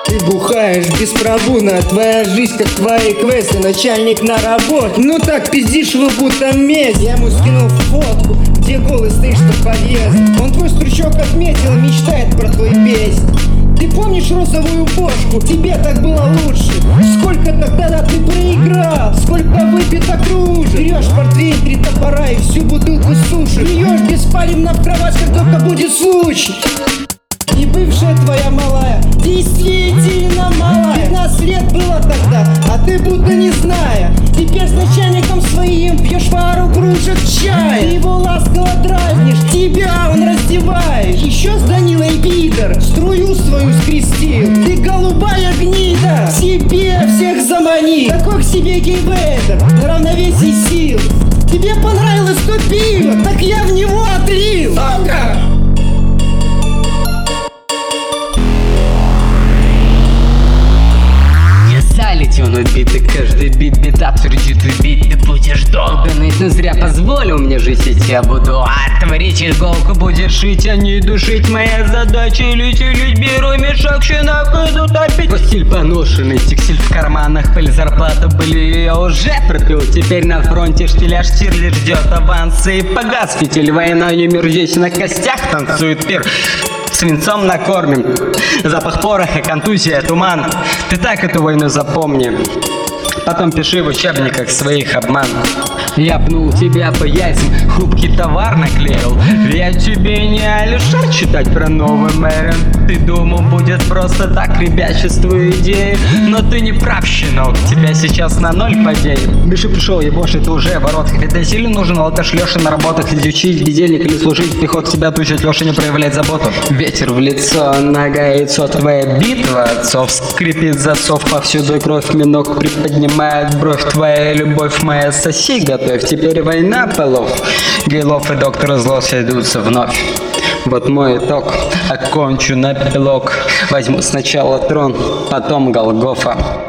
Ты бухаешь беспробудно, твоя жизнь как твои квесты, начальник на работе. Ну так пиздишь вы будто месть. Я ему скинул фотку, где голый стоишь под подъезд. Он твой стручок отметил и мечтает про твою песнь. Ты помнишь розовую бошку? Тебе так было лучше. Сколько тогда ты проиграл, сколько выпито кружек. Берешь портвейн, 3 топора и всю бутылку суши. Льешь беспалевно в кровать, как только будет случай. И бывшая твоя малая действительно малая. 15 лет было тогда, а ты будто не зная. Теперь с начальником своим пьешь пару кружек чая. Ты его ласково дразнишь, тебя он раздевает. Еще с Данилой пидор струю свою скрестил. Ты голубая гнида, себе всех замани. Такой к себе гейвейтер, на равновесии сил. Тебе понравилось то пиво, так я в него отлил. Сука! Он убитый, каждый бит твердит убить. Ты будешь долго, но зря позволил мне жить, ведь я буду отворить иголку, будешь шить, а не душить. Моя задача лить, беру мешок, щенок иду топить. Твой стиль поношенный, текстиль в карманах, пыль, зарплата были, я уже пропил. Теперь на фронте штиляж Стирли ждет авансы и погас фитиль. Войной мир здесь на костях танцует пир. Свинцом накормим, запах пороха, контузия, туман. Ты так эту войну запомни, потом пиши в учебниках своих обман. Я пнул тебя по яйцам, хрупкий товар наклеил. Я тебе не Алишер читать про новый Мэрин. Ты думал, будет просто так ребячеству идеи, но ты не прав, щенок, тебя сейчас на 0 падеет. Биши пришел, ебошь, это уже ворот. Когда сильно нужен алкаш Леша на работах, иди учить бездельник или служить, пехот тебя тучит, Леша не проявляет заботу. Ветер в лицо, нога, яйцо, твоя битва отцов скрипит засов, повсюду кровь, минок приподнимает бровь. Твоя любовь моя, соси готовь, теперь война полов. Гейлов и доктор зло сойдутся вновь. Вот мой итог, окончу на пилок. Возьму сначала трон, потом Голгофа.